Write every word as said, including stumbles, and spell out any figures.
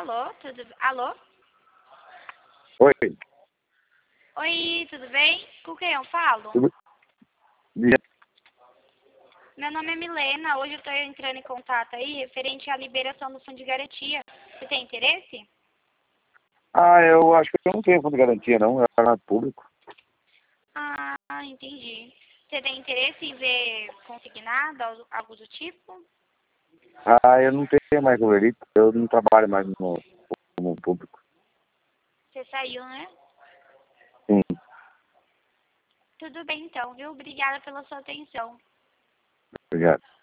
Alô, tudo... Alô? Oi, Oi, tudo bem? Com quem eu falo? tudo bem? Meu nome é Milena. Hoje eu estou entrando em contato aí referente à liberação do fundo de garantia. Você tem interesse? Ah, eu acho que eu não tenho fundo de garantia, não. É pagado público. Ah, entendi. Você tem interesse em ver consignado, al- algo do tipo? Ah, eu não tenho mais goverito. Eu não trabalho mais no, no público. Você saiu, né? Sim, Tudo bem então, viu? Obrigada pela sua atenção. obrigado.